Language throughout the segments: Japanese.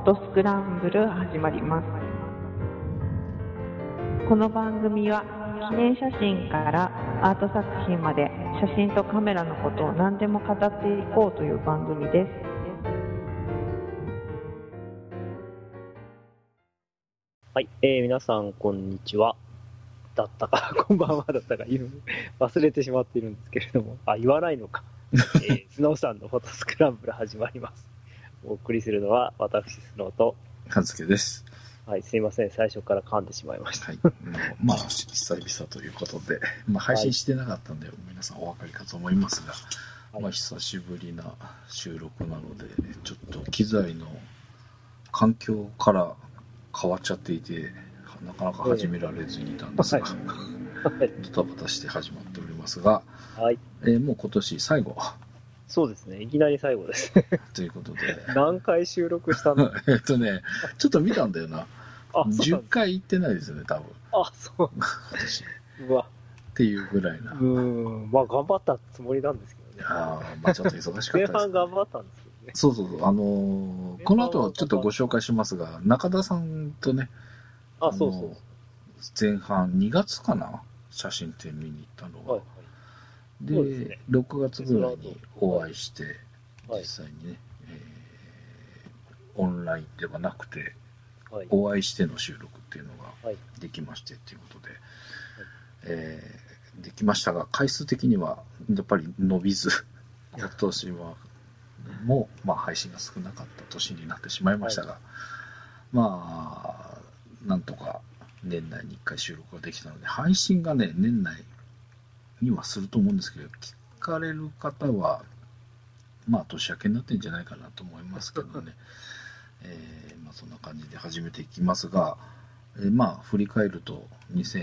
トスクランブル始まります。この番組は記念写真からアート作品まで写真とカメラのことを何でも語っていこうという番組です。 はい、皆さんこんにちはだったかこんばんはだったか忘れてしまっているんですけれども、言わないのか、スノーさんのフォトスクランブル始まります。お送りするのは私スノーと半助です。 はい、すいません、最初から噛んでしまいました。 はい、まあ久々ということで、配信してなかったんで、皆さんお分かりかと思いますが、久しぶりな収録なので、ちょっと機材の環境から変わっちゃっていて、なかなか始められずにいたんですが、ドタバタして始まっておりますが、もう今年最後。 そうですね、いきなり最後です。 ということで。 何回収録したの？ ちょっと見たんだよな。10回行ってないですよね、多分。 そう。うわ。 っていうぐらいな。 頑張ったつもりなんですけどね。 ちょっと忙しかったです。 前半頑張ったんですけどね。 そう。この後ちょっとご紹介しますが、中田さんとね、前半2月かな、写真展見に行ったのが。で、6月ぐらいにお会いして、実際にね、オンラインではなくて、お会いしての収録っていうのができましてっていうことで、できましたが、回数的にはやっぱり伸びず、今年はもう、配信が少なかった年になってしまいましたが、なんとか年内に1回収録ができたので、配信がね、年内にはすると思うんですけど、聞かれる方は年明けになってんじゃないかなと思いますけどね。そんな感じで始めていきますが、振り返ると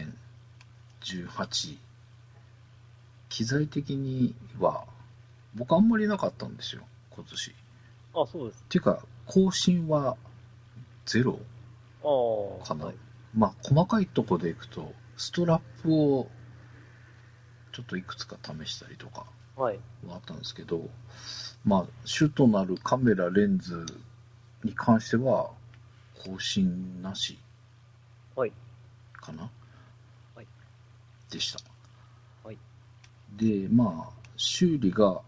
2018、機材的には僕あんまりなかったんですよ、今年。 そうです。 っていうか更新はゼロかな。細かいとこでいくとストラップをちょっといくつか試したりとかはあったんですけど、主となるカメラレンズに関しては更新なしかな、でした。で、修理が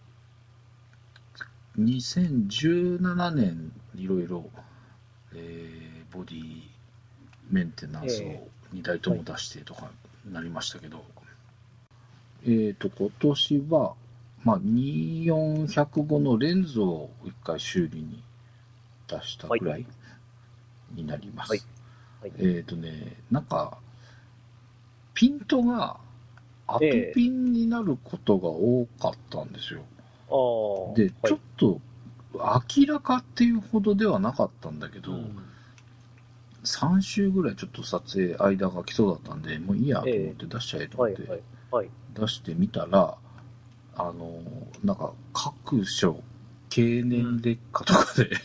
2017年いろいろボディメンテナンスを2台とも出してとかなりましたけど、今年は、2405のレンズを1回修理に出したぐらいになります。なんか、ピントが後ピンになることが多かったんですよ。で、ちょっと明らかっていうほどではなかったんだけど、3週ぐらいちょっと撮影間が空きそうだったんで、もういいやと思って出しちゃえと思って出してみたら、なんか各所経年劣化とかで、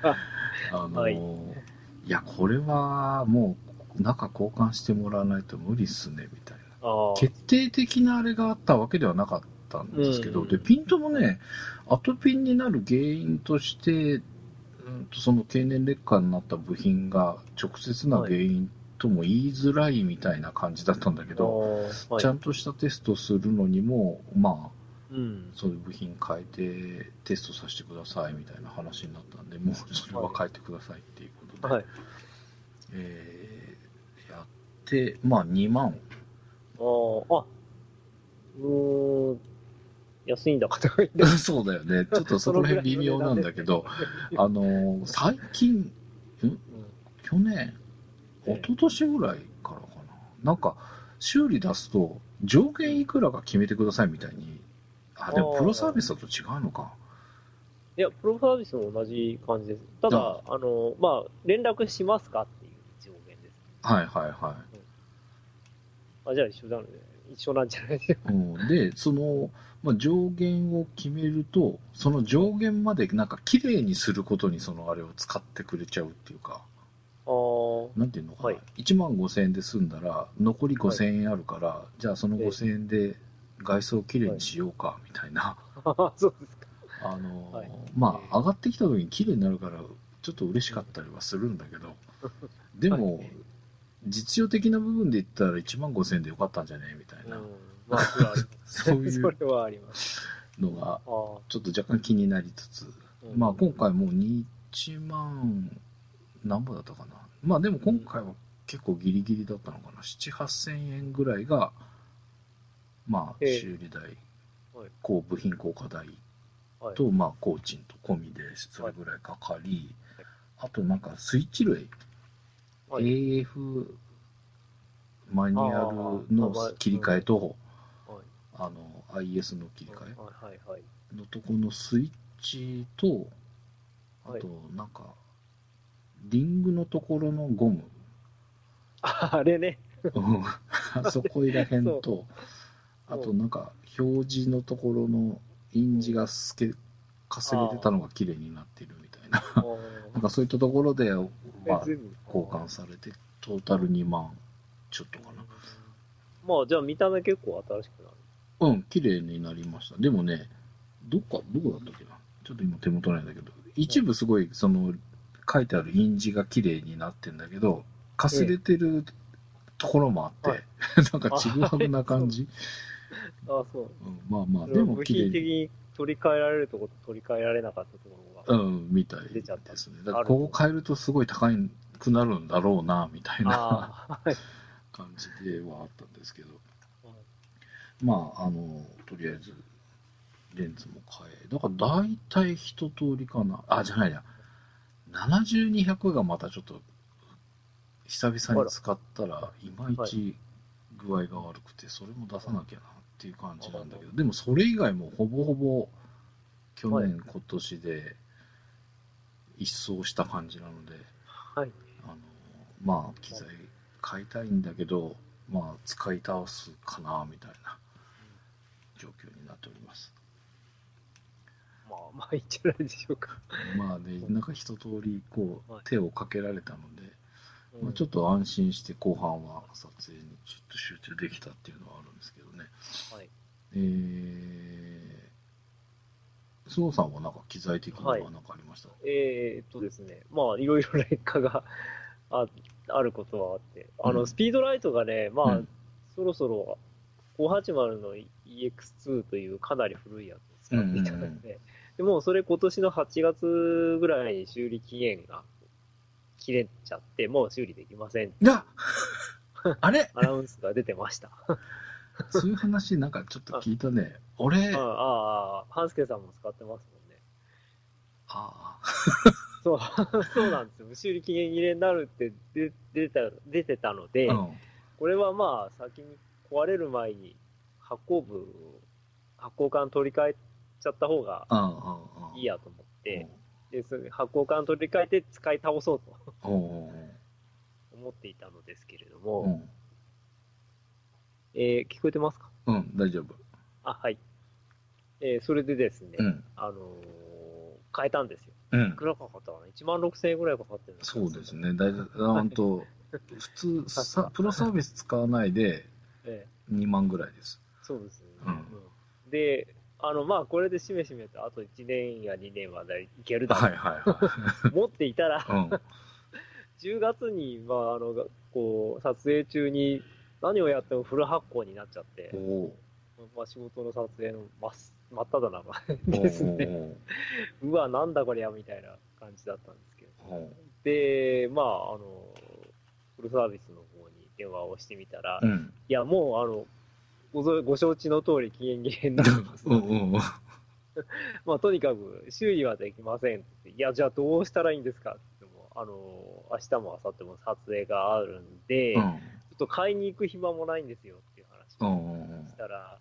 いやこれはもう中交換してもらわないと無理っすねみたいな、決定的なあれがあったわけではなかったんですけど、でピントもね、後ピンになる原因として、その経年劣化になった部品が直接な原因とも言いづらいみたいな感じだったんだけど、ちゃんとしたテストするのにもそういう部品変えてテストさせてくださいみたいな話になったんで、もうそれは変えてくださいっていうことで、やって2万。 安いんだかとか言って。 そうだよね。ちょっとそこら辺微妙なんだけど、最近、去年、一昨年ぐらいからかな。なんか、修理出すと、上限いくらか決めてくださいみたいに。でもプロサービスだと違うのか。 いや、プロサービスも同じ感じです。ただ、連絡しますかっていう上限です。じゃあ一緒なんじゃないですか。 で、その、上限を決めると、その上限までなんか綺麗にすることにそのあれを使ってくれちゃうっていうか、なんていうのかな、1万5000円で済んだら、残り5000円あるから、じゃあその5000円で外装を綺麗にしようか、みたいな。 そうですか。 上がってきた時に綺麗になるから、 ちょっと嬉しかったりはするんだけど、でも、実用的な部分で言ったら15,000円でよかったんじゃねみたいな、 まあ、それはあります。 そういうそれはありますのがあーちょっと若干気になりつつ、まあ今回もう1万何ぼだったかな。まあでも今回は結構ギリギリだったのかな。7、8,000円ぐらいが、まあ修理代、 はいこう部品交換代はいと、まあ工賃と込みでそれぐらいかかり、あとなんかスイッチ類、 はい AF マニュアルの切り替えと、 はい IS の切り替えはいはいのとこのスイッチと、あはいとなんかリングのところのゴム、 あれね。 うんあそこいらへんそと、 うあとなんか表示のところの印字がかすれてたのが綺麗になってるみたいな、なんかそういったところで、まあ、 全部交換されてトータル2万ちょっとかな。 まあ、じゃあ見た目結構新しくなる。 うん、綺麗になりました。でもね、どこだったっけな。ちょっと今手元ないんだけど、一部すごい、書いてある印字が綺麗になってんだけど、かすれてるところもあって、 はいなんかちぐはぐな感じ。 ああ、そう。 うんまあまあ、 でもでも綺部品的麗に。 に取り替えられるところと取り替えられなかったところが。 みたい出ちゃったですね。だからここ変えるとすごい高くなるんだろうな、みたいなああ、はい。 感じではあったんですけど。まあ、とりあえず、レンズも変え。だから大体一通りかな。あ、じゃないや。70-200がまたちょっと、久々に使ったら、いまいち具合が悪くて、それも出さなきゃなっていう感じなんだけど、でもそれ以外もほぼほぼ、去年、今年で、一掃した感じなので、 はい。 まあ、機材買いたいんだけど、まあ、使い倒すかな、みたいな状況になっております。 まあ、まあ、いいんじゃないでしょうか。 まあね、なんか一通り、こう、手をかけられたので、まあ、ちょっと、 と安心して後半は撮影にちょっと集中できたっていうのはあるんですけどね。 はい。 須藤さんはなんか機材的には何かありました？ ですね、まあ、いろいろ劣化があることはあって、スピードライトがね、まあ、そろそろ580の EX2 というかなり古いやつを使っていたので、でもうそれ今年の8月ぐらいに修理期限が切れちゃって、もう修理できません。 あれアナウンスが出てました。 そういう話なんかちょっと聞いたね。俺、 半助さんも使ってますもんね。そう、そうなんですよ。修理期限切れになるって出てたので、これはまあ先に壊れる前に発光管取り替えちゃった方がいいやと思って、で発光管取り替えて使い倒そうと思っていたのですけれども、聞こえてますか？ 大丈夫。 はい。それでですね、変えたんですよ。いくらかかったかな ?16,000 円ぐらいかかってるんですそうですね。普通プロサービス使わないで2万ぐらいです。 そうですね。で、まあ、これでしめしめとあと1年や2年までいけるだろうと思っていたら、10月に、まあ、こう、撮影中に何をやってもフル発光になっちゃって、まあ、仕事の撮影の真っ只中ですね。うわ、なんだこりゃ、みたいな感じだったんですけど。で、まあ、フルサービスの方に電話をしてみたら、いや、もう、ご承知の通り期限切れになってますので、まあ、とにかく修理はできませんって。いや、じゃあどうしたらいいんですかって言っても、明日も明後日も撮影があるんで、ちょっと買いに行く暇もないんですよっていう話をしたら、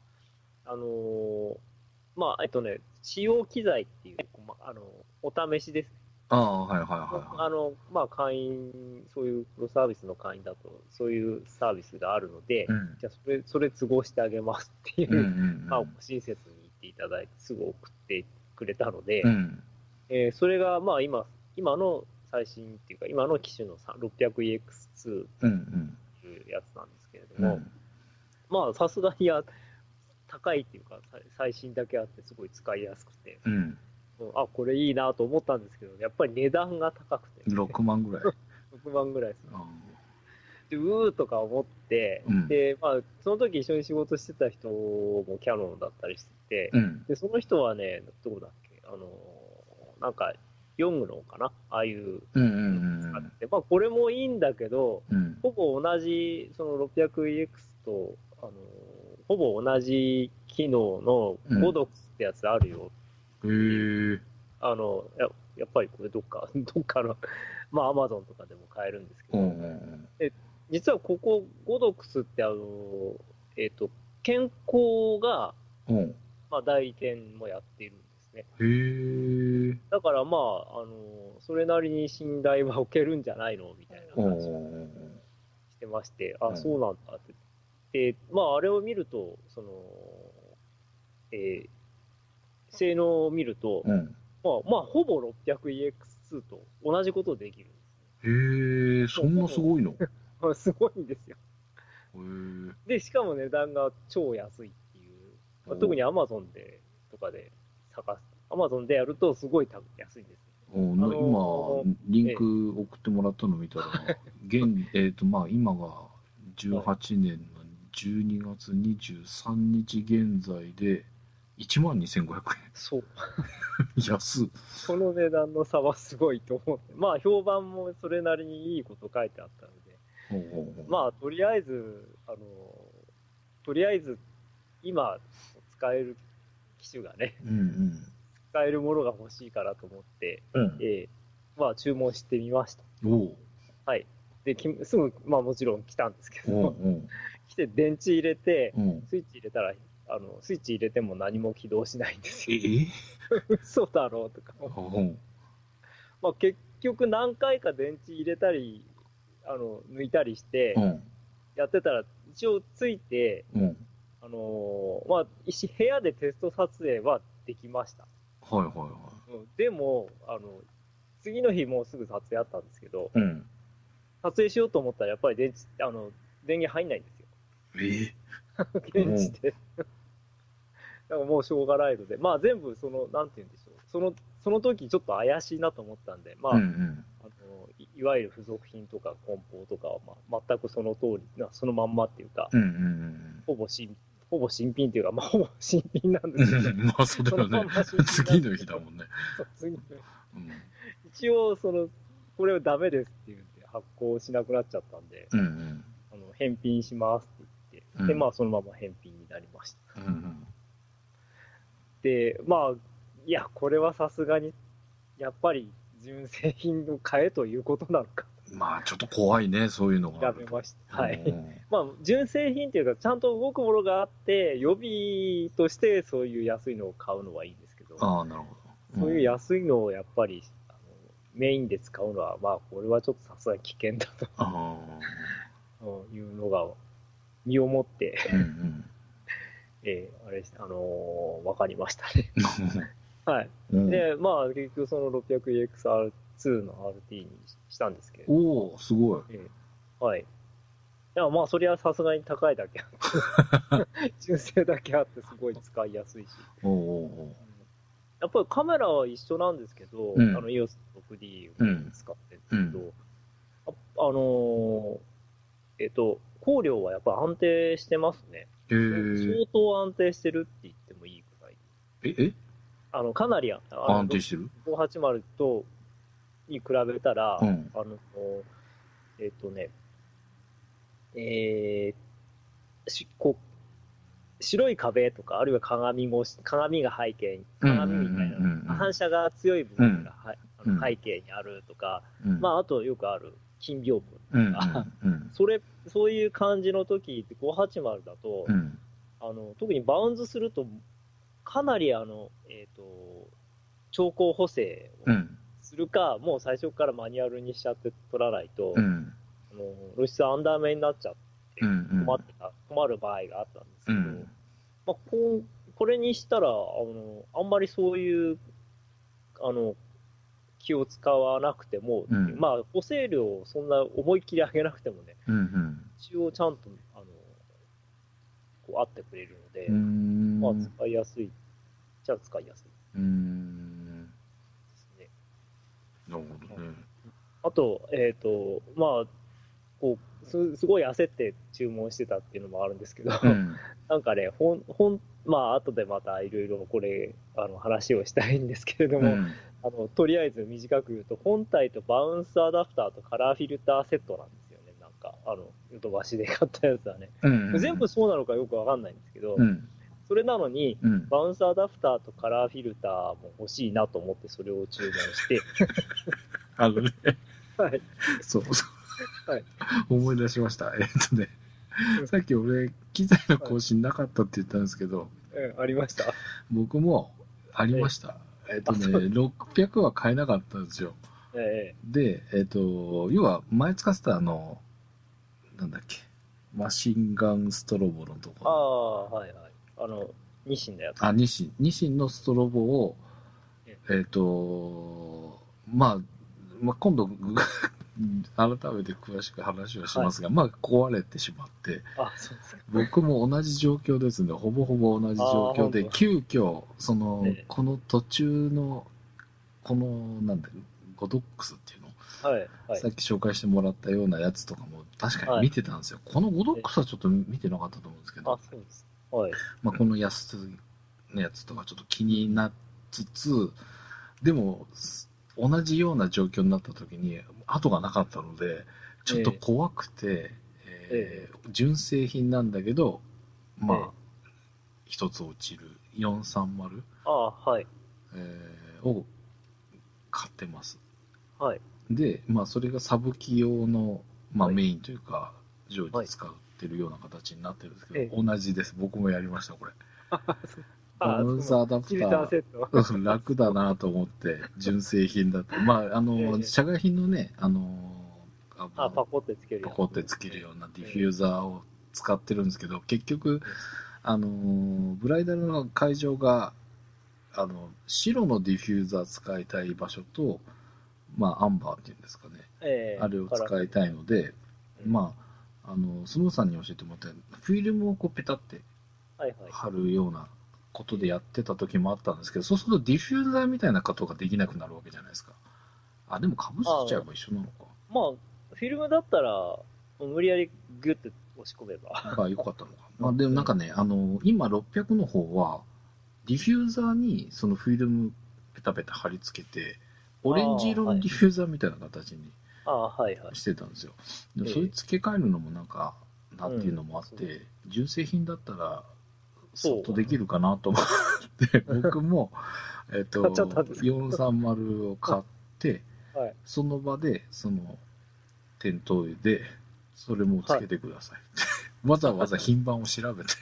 まあ、使用機材っていう、お試しですね。まあ、会員、そういうプロサービスの会員だと、そういうサービスがあるので、じゃあそれ都合してあげますっていう、まあ、親切に言っていただいて、すぐ送ってくれたので、それが、まあ、今の最新っていうか、今の機種の 600EX2 っていうやつなんですけれども、まあ、さすがに高いっていうか、最新だけあって、すごい使いやすくて、 あ、これいいなと思ったんですけど、やっぱり値段が高くて。 6万ぐらい。 6万ぐらいする。 あで、うーとか思って、 うん、 で、まあ、その時一緒に仕事してた人もキャノンだったりしてて、 うん、 で、その人はね、どこだっけ、なんか、ヨングのかなああいううん、うの使って、まあ、これもいいんだけど、 ん、うん、 ほぼ同じ、その 600EX と、ほぼ同じ機能のうん。 ゴドクスってやつあるよへっていう、 え、 やっぱりこれどっかの、まあ、アマゾンとかでも買えるんですけうん、うど、 ん、 で、実はここ、ゴドクスってえっ、と、健康が、 うん。うんまあ、代理店もやっているんですね。 へえ、 だからまあ、それなりに信頼は置けるんじゃないのみたいなう話をん、 してまして、あ、そううん、 なんだって。で、まあ、あれを見ると、えー性能を見ると、 うん。 まあ、ほぼ 600EX2 と同じことできるんですへえ、 ね。もそんなすうほぼ、 ごいの？へすごいんですよ。 え、 で、しかも値段が超安いっていう、まあ、特おに Amazon で、とかで探す。Amazon でやるとすごい安いんですね。 おあな今、 のリンええ、 ク送ってもらったの見たら、まあ、今がはい。 18年の12月23日現在で12,500 そう。 円。安っ。 この値段の差はすごいと思って。まあ、評判もそれなりにいいこと書いてあったので、 ほうほうほうまあ、とりあえず、今、使える機種がね、 うん使えるものが欲しいからと思って、 うん。 まあ、注文してみました。 うん。おうはい。で、すぐ、まあもちろん来たんですけおうど、 おう来て電池入れて、 おうスイッチ入れたら、スイッチ入れても何も起動しないんですよ。 え嘘だろうとか。 おうまあ結局何回か電池入れたり、抜いたりして、 うんやってたら、一応ついて、 うんまあ、部屋でテスト撮影はできました。 はいはいはでも、次の日もうすぐ撮影あったんですけど、 い。うん。 撮影しようと思ったらやっぱり電源入んないんですよ。 え現地で。だからもうしょうがないので、まあ全部なんて言うんでしょう。その時ちょっと怪しいなと思ったんで、まうんうあ、 ん。 いわゆる付属品とか梱包とかは、まあ、全くその通り、そのまんまっていうか、 うんうんほぼ新、ほぼ新品っていうか、まあほぼ新品なんでうん。 すけど、 うんまあそうだそのよね。 まんま新品なん次のですけど、 日だもんね。 そう次のうん。 一応これはダメですって言って発行しなくなっちゃったんで、 うんうん。 返品しますって言って、で、 うんまあそのまま返品になりました。 うんうん。 で、まあ、いや、これはさすがに、やっぱり純正品を買えということなのか、 まあちょっと怖いね、そういうのがあると。 調べました。 うはい。 んまあ、純正品っていうか、ちゃんと動くものがあって、予備としてそういう安いのを買うのはいいんですけど、 ああ、なるほど。 そういう安いのをやっぱり、メインで使うのは、まあ、これはちょっとさすがに危険だあというのが、身をもって、 あ。うんうん。 あれ、わかりましたね。はい。 うんで、まあ、結局その 600EXR2 の RT にしたんですけれども、 おお、すごい。 はい。いや、まあ、そりゃさすがに高いだけあって、純正だけあってすごい使いやすいし、 おおやっぱりカメラは一緒なんですけど、 うん EOS6D をうん使ってるんですけど、あの光量はやっぱ安定してますね。 へえ。 相当安定してるって言ってもいいくらい。 えかなり、 安定してる 580に比べたら、 うんえっとね、えこう、白い壁とか、あるいは鏡が背景に、鏡みたいな、反射が強い部分が、背景にあるとか、まあ、あとよくある金屏風とか、そういう感じの時って580だと、特にバウンズすると、かなり調光補正をするか、もう最初からマニュアルにしちゃって撮らないと、露出アンダー目になっちゃって困る場合があったんですけど、まあ、これにしたら、あんまりそういう、気を使わなくても、まあ、補正量をそんな思いっきり上げなくてもね、一応ちゃんと、こう合ってくれるので、まあ、使いやすい。じゃあ使いやすい。 なるほどね。 あと、まあ、こう、すごい焦って注文してたっていうのもあるんですけど、 うん。 なんかね、まあ、後でまたいろいろこれ、話をしたいんですけれども、 うん。 とりあえず短く言うと、本体とバウンスアダプターとカラーフィルターセットなんですよね。なんか、ヨドバシで買ったやつはね。 うん。 全部そうなのかよくわかんないんですけど、 うん。 それなのに、 うん。 バウンスアダプターとカラーフィルターも欲しいなと思ってそれを注文して、 ね、 はい。 そうそう。 はい。 思い出しました。ね、さっき俺、機材の更新なかったって言ったんですけど、 うん、ありました。 僕もありました。600は買えなかったんですよ。 ええ。 で、要は前使ってたなんだっけ、マシンガンストロボのとこあろ。 あ、はいはい。日清のやつ。 ニシンのストロボを、 えまあ、今度、改めて詳しく話をしますが、まあ、壊れてしまって、 あ、そうですか。 僕も同じ状況ですね。ほぼほぼ同じ状況で、 あー、 急遽、 ええ。 この途中の、なんだ、ゴドックスっていうの、 はい、はい、 さっき紹介してもらったようなやつとかも確かにはい。 見てたんですよ。このゴドックスはちょっと見てなかったと思うんですけあ、 ど、 そうです。はい。 まあ、この安いやつとかちょっと気になっつつ、でも、同じような状況になった時に、後がなかったので、ちょっとえ怖くて、 え、え純正品なんだけど、 え、えまあ、 え。 一つ落ちる430、 ああ、はい、 を買ってます。 はい、 で、まあ、それがサブ機用の、まあ、 はい、 メインというか、常時はい。 使ってるような形になってるんですけど、 ええ。 同じです。僕もやりました、これ。バああ、 ウンスアダプフィルタータセット。 ー、楽だなと思って、純正品だと。まあ、 ええ。 社外品のね、 あ、パコってつけるやつ。 パコってつけるえようなディフえ、 ューザーを使ってるんですけど、結局、 ええ。 ブライダルの会場が、白のディフューザー使いたい場所と、まあ、アンバーっていうんですかね。 ええ、 あれをカラフィル。 使いたいので、 うん。 まあ、スノーさんに教えてもらったようにフィルムをこうペタってはいはい。 貼るようなことでやってた時もあったんですけど、そうするとディフューザーみたいなことができなくなるわけじゃないですか。あ、でも被せああ、 ちゃえば一緒なのか。 まあ、フィルムだったら、無理やりグッて押し込めば。 が良かったのか。まあでもなんかね、今600の方は、ディフューザーにそのフィルムペタペタ貼り付けて、オレンジああ、はい。 色のディフューザーみたいな形にああ、はいはい。 してたんですよ。でそれええ。 付け替えるのもなんか、なうん。 っていうのもあっそう。 て、純正品だったら、そっとそう。 できるかなと思って、僕も、 買っちゃったんですか？ 430を買って、 はい。 その場で、店頭で、それもつはい。 けてください。わざわざ品番を調べて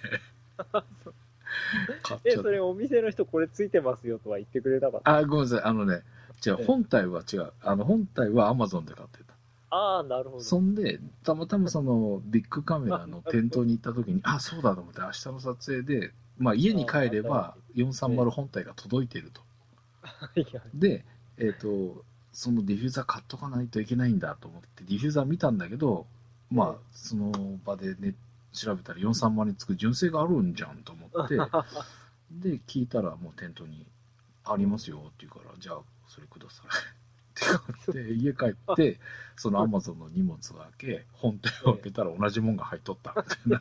買っちゃった。 それお店の人これついてますよとは言ってくれなかった？ あ、ごめんなさい。違う、 ええ。 本体は違う。本体は Amazon で買ってた。 ああ、なるほど。 そんで、たまたまビッグカメあ、 ラのなるほど。 店頭に行った時に、あ、そうだと思って明日の撮影で、まあ家に帰ああ、 れば新しい。 430 え本体が届いていると。 え。はいはい。 で、そのディフューザー買っとかないといけないんだと思って、ディフューザー見たんだけど、まあ、 ええ。 その場でね、調べたら430につく純正があるんじゃんと思って、で、聞いたらもう店頭にありますよって言うから、じゃあそれくださいって言って、家帰って、その Amazon の荷物を開け、本体を開けたら同じもんが入っとったみたいな。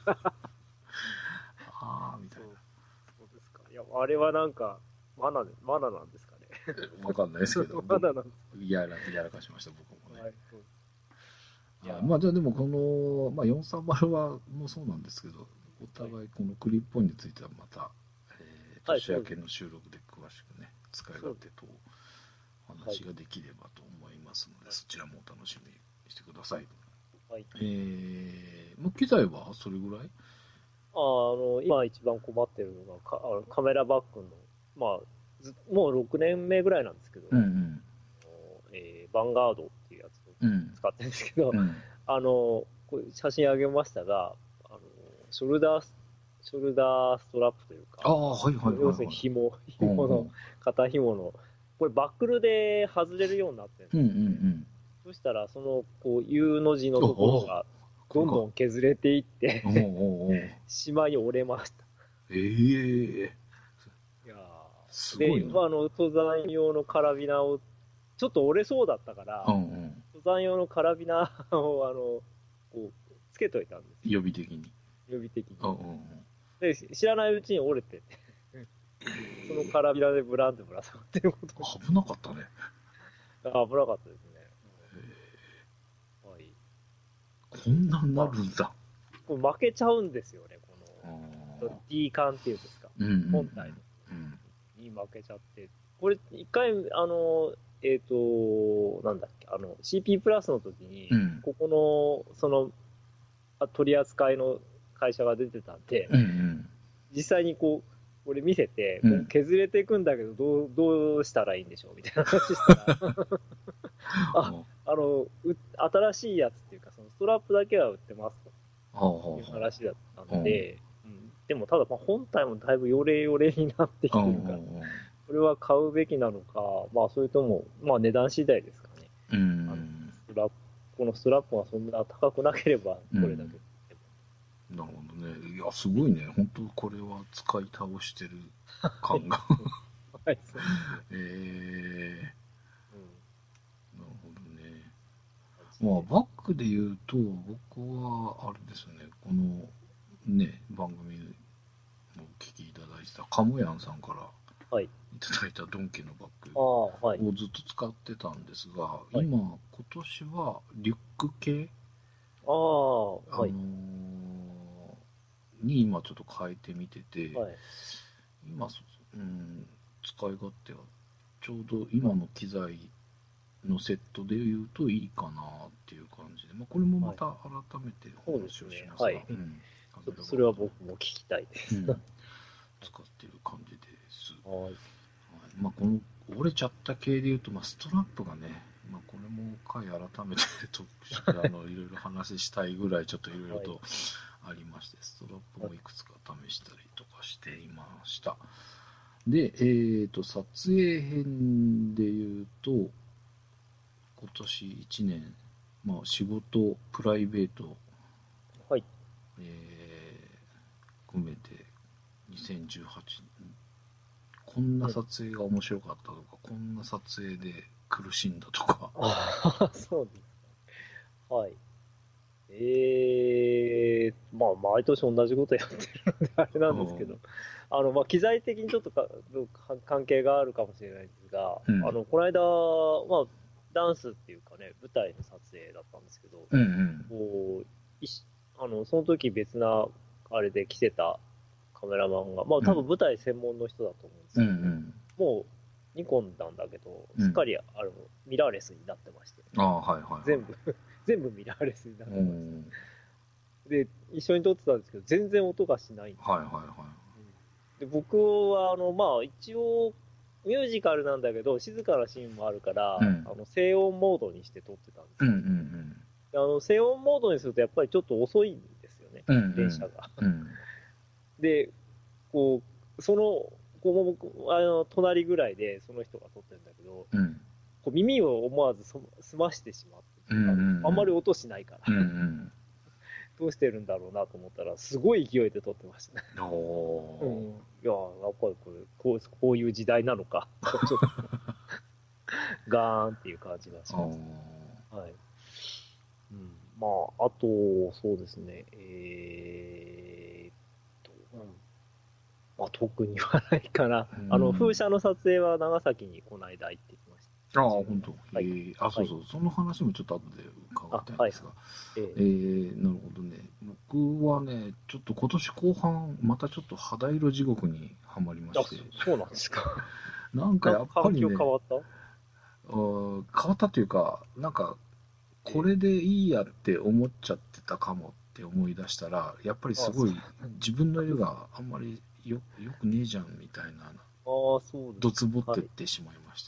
ああ、みたいそう、そうですか。いや、あれはなんか、罠なんですかね。 な。わかんないですけど、 罠なんです。 やらかしました、僕もね。 はい、そう。いや、 まあ、じゃあでもこの、まあ、430はもうそうなんですけど、おはい。 互いこのクリップオンについてはまた、 はい、 年明そうです。 けの収録で詳しくね、使い勝手とおはい。 話ができればと思いますので、そちらもお楽しみにしてください。 はい。 もう機材はそれぐらい？ 今一番困ってるのが、カメラバッグの、まあ、もう6年目ぐらいなんですけど、 うんうん。 ヴァンガードっていうやつをうん使ってるんですけど、 うん。 これ写真あげましたが、あの、ショルダー、ショルダーストラップというか、 ああ、はいはいはい要するにはい。 紐の、肩紐の、これバックルで外れるようになってるんでうんうんうすよね。 ん。 そしたら、こう、U の字のおところお、 が、 これか。 どんどん削れていっおおておお。 しまい折れました。 ええ、 いやで、 すごいな。 登山用のカラビナをちょっと折れそうだったから、 うんうん。 登山用のカラビナをこう、つけといたんです。 予備的に。 予備的に。 うんうんうん。 で、知らないうちに折れて、そのカラビナでブランってぶら下がってること。 危なかったね。 危なかったですね。はい。 こんなんなるんだ。 これ負けちゃうんですよね、こあの D 缶っていうんですか。 うんうんうん本体の。 うんに負けちゃって。これ、一回、なんだっけ、CP プラスの時に、 うんここの、取り扱いの会社が出てたんで、 うんうん実際にこう、これ見せて、 うんこう削れていくんだけど、どうしたらいいんでしょうみたいな話したら、新しいやつっていうか、そのストラップだけは売ってますという話だったんで、でもただ、本体もだいぶヨレヨレになってきてるから、これは買うべきなのか、それとも、値段次第ですかね。このストラップがそんな高くなければ、これだけ。 なるほどね。いや、すごいね。本当これは使い倒してる感が。 はい、そうですね。 なるほどね。バックで言うと、僕は、あれですね、この、ね、番組をお聞きいただいてた、カモヤンさんからいただいたドンキのバッグをずっと使ってたんですが、今年はリュック系に今ちょっと変えてみてて、今、使い勝手はちょうど今の機材のセットで言うといいかなっていう感じで、これもまた改めてお話をしますが、 それは僕も聞きたいです。 使ってる感じです。この折れちゃった系で言うと、ストラップがね、これも回改めていろいろ話したいぐらいちょっといろいろとありまして、ストラップもいくつか試したりとかしていました。で、撮影編で言うと、今年1年、仕事、プライベート、含めて2018年、こんな撮影が面白かったとか、こんな撮影で苦しんだとか。 そうですか。はい。毎年同じことやってるのであれなんですけど、機材的にちょっと関係があるかもしれないんですが、この間、ダンスっていうかね、舞台の撮影だったんですけど、その時別なあれで来てたカメラマンが、多分舞台専門の人だと思うんですけど、もうニコンなんだけど、すっかりミラーレスになってまして、全部ミラーレスになってまして、で、一緒に撮ってたんですけど、全然音がしないんですよ。で、僕は、一応、ミュージカルなんだけど、静かなシーンもあるから、静音モードにして撮ってたんですよ。静音モードにすると、やっぱりちょっと遅いんですよね、電車が。で、隣ぐらいでその人が撮ってるんだけど、耳を思わず澄ましてしまって、あんまり音しないから、どうしてるんだろうなと思ったら、すごい勢いで撮ってましたね。いや、やっぱりこういう時代なのか、ちょっとガーンっていう感じがします。あと、そうですね、特にはないかな。風車の撮影は長崎にこの間行ってきました。 本当。そうそう、その話もちょっと後で伺いたいんですが。なるほどね。僕はね、ちょっと今年後半、またちょっと肌色地獄にはまりまして。 そうなんですか。 なんかやっぱりね、 環境変わった？ 変わったというか、これでいいやって思っちゃってたかもって思い出したら、やっぱりすごい自分の色があんまりよくねえじゃんみたいな、どつぼってってしまいまして、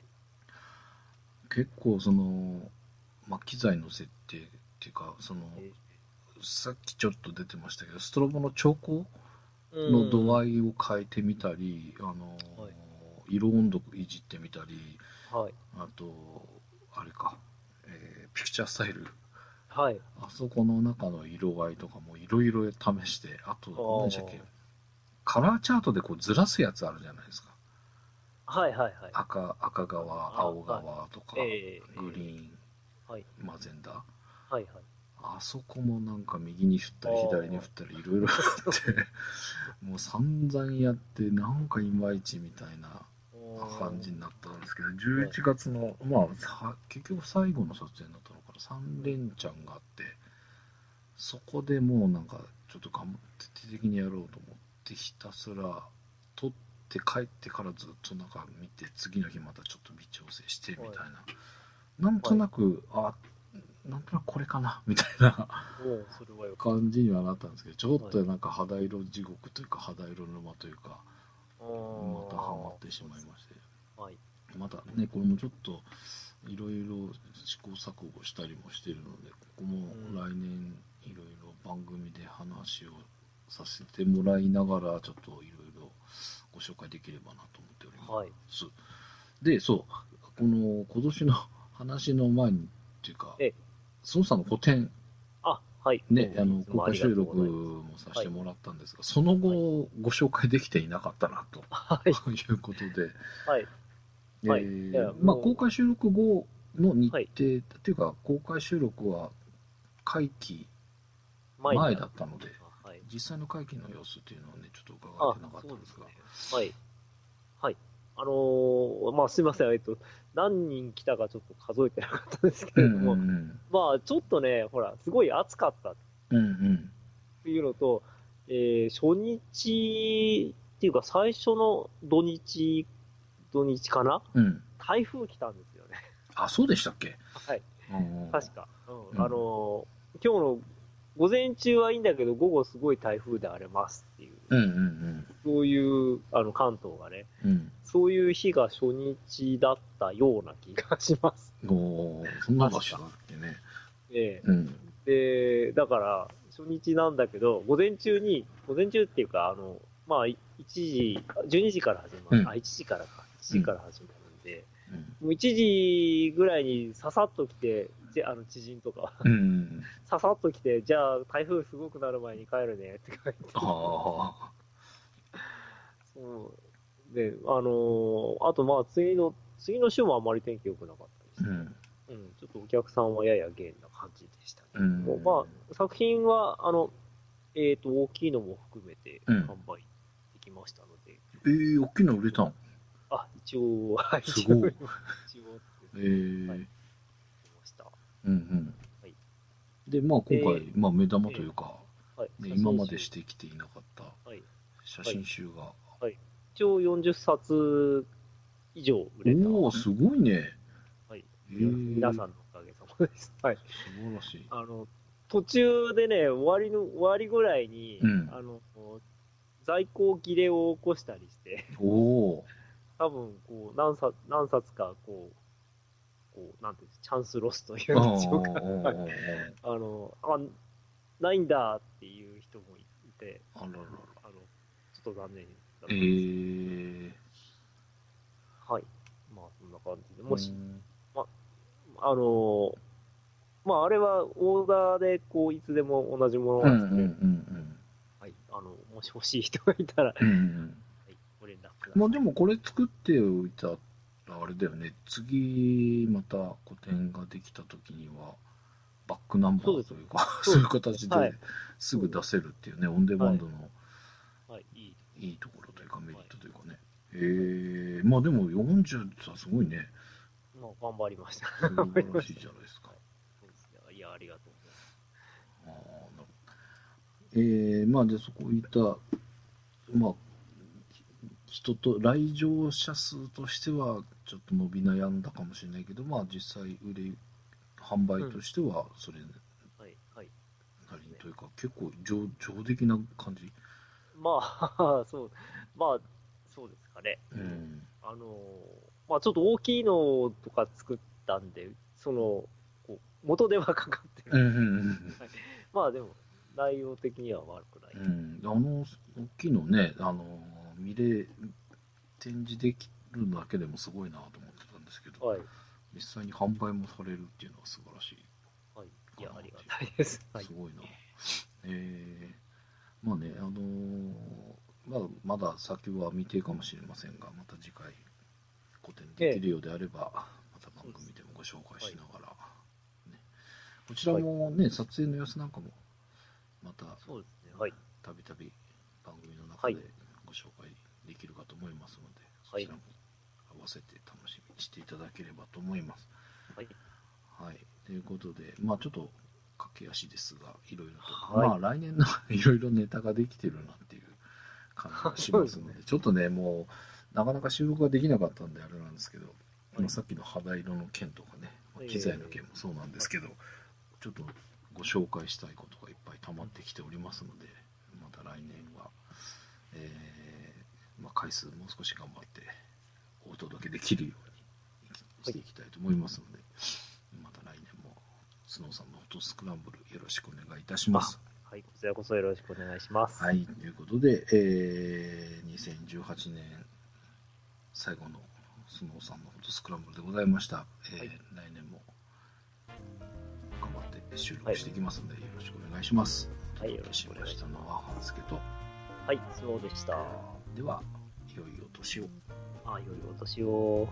結構機材の設定っていうか、さっきちょっと出てましたけど、ストロボの調光の度合いを変えてみたり、色温度いじってみたり、あと、あれか、ピクチャースタイル、あそこの中の色合いとかもいろいろ試して、あと、何でしたっけ、カラーチャートでずらすやつあるじゃないですか。 はいはいはい。 赤側、青側とか、グリーン、 はい。 マゼンダ。 はいはい。 あそこもなんか右に振ったり左に振ったりいろいろあってもう散々やってなんかいまいちみたいな感じになったんですけど、11月のまあ結局最後の撮影になったのから3連チャンがあって、そこでもうなんかちょっと頑張って徹底的にやろうと思ってひたすら撮って帰ってからずっとなんか見て、次の日またちょっと微調整してみたいな、なんとなくなんとなくこれかなみたいなそれはよ感じにはなったんですけど、ちょっとなんか肌色地獄というか肌色沼というか、またハマってしまいまして、 はい、 またねこれもちょっといろいろ試行錯誤したりもしているので、ここも来年いろいろ番組で話をさせてもらいながらちょっといろいろご紹介できればなと思っております、はい、でこの今年の話の前にっていうか、孫さんの個展、 はいね、公開収録もさせてもらったんですが、その後、ご紹介できていなかったなと、いうことで、公開収録後の日程、っていうか、公開収録は会期前だったので、実際の会期の様子っていうのはね、ちょっと伺えてなかったんですが。 すいません、何人来たかちょっと数えてなかったんですけれども、ちょっとね、ほら、すごい暑かったっていうのと、初日っていうか、最初の土日かな、台風来たんですよね。 あ、そうでしたっけ？ はい。確か。今日の午前中はいいんだけど、午後すごい台風で荒れますっていう。そういう、関東がね、そういう日が初日だったような気がします。 そんな場所だっけね。 で、だから、初日なんだけど、午前中っていうか、1時、12時から始まる。1時からか。1時から始まるんで、もう1時ぐらいにささっと来て、知人とか、ささっと来て、じゃあ台風すごくなる前に帰るねって書いて。そうで、あと次の週もあまり天気良くなかったですね。ちょっとお客さんはやや減な感じでしたけど、作品は、大きいのも含めて販売できましたので。 大きいの売れたの？ 一応、 すごい。で、今回、目玉というか、今までしてきていなかった写真集が。 一応40冊以上売れた。 すごいね。 皆さんのおかげさまです。素晴らしい。 途中でね、終わりぐらいに、在庫切れを起こしたりして、多分、何冊か、なんていうんです、チャンスロスというんでしょうか。ないんだっていう人もいて、ちょっと残念だったんです。はい。そんな感じで、もし、あれはオーダーで、いつでも同じものが作れる。はい。もし欲しい人がいたら、ご連絡ください。 でもこれ作っておいたら、あれだよね、次また個展ができた時には、バックナンバーというか、そういう形ですぐ出せるっていうね、オンデマンドのいいところというか、メリットというかね。でも40ってすごいね。 頑張りました。 素晴らしいじゃないですか。 いや、ありがとうございます。で、そういった、来場者数としては、ちょっと伸び悩んだかもしれないけど、実際販売としては、それなりにというか、結構上出来な感じ。 そうですかね。ちょっと大きいのとか作ったんで、元手はかかってる。でも、内容的には悪くない。 大きいのね、展示できるだけでもすごいなと思ってたんですけど、実際に販売もされるっていうのは素晴らしい。 いや、ありがたいです。 すごいな。まだ先は未定かもしれませんが、また次回個展できるようであれば、また番組でもご紹介しながら、ね、こちらもね、撮影の様子なんかもまたそうですね、はい、 たびたび番組の中でご紹介できるかと思いますので、そちらも合わせて楽しみにしていただければと思います。はい、はい、ということで、まあちょっと駆け足ですが、いろいろと、まあ来年のいろいろネタができてるなっていう感じがしますので、ちょっとね、もうなかなか収録ができなかったんであれなんですけど、さっきの肌色の件とかね、機材の件もそうなんですけど、ちょっとご紹介したいことがいっぱい溜まってきておりますので、また来年は、まあ、回数もう少し頑張ってお届けできるようにしていきたいと思いますので、また来年もスノーさんのフォトスクランブルよろしくお願いいたします。 はい、こちらこそよろしくお願いします。 はい、ということで、2018年最後のスノーさんのフォトスクランブルでございました。来年も頑張って収録していきますので、よろしくお願いします。 はい、よろしくお願いします。 したのは半助と、 はい、そうでした。 では、良いお年を。 良いお年を。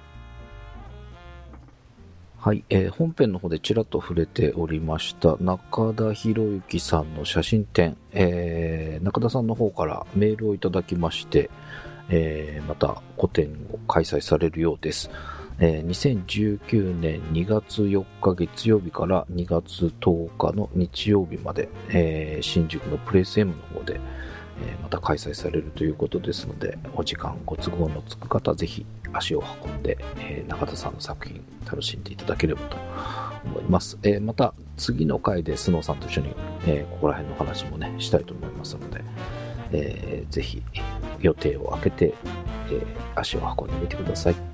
はい、本編の方でちらっと触れておりました中田博之さんの写真展、中田さんの方からメールをいただきまして、また個展を開催されるようです。2019年2月4日月曜日から2月10日の日曜日まで、新宿のプレイス M の方で、また開催されるということですので、お時間ご都合のつく方ぜひ足を運んで、中田さんの作品楽しんでいただければと思います。また次の回でスノーさんと一緒に、ここら辺の話もねしたいと思いますので、ぜひ予定を空けて、足を運んでみてください。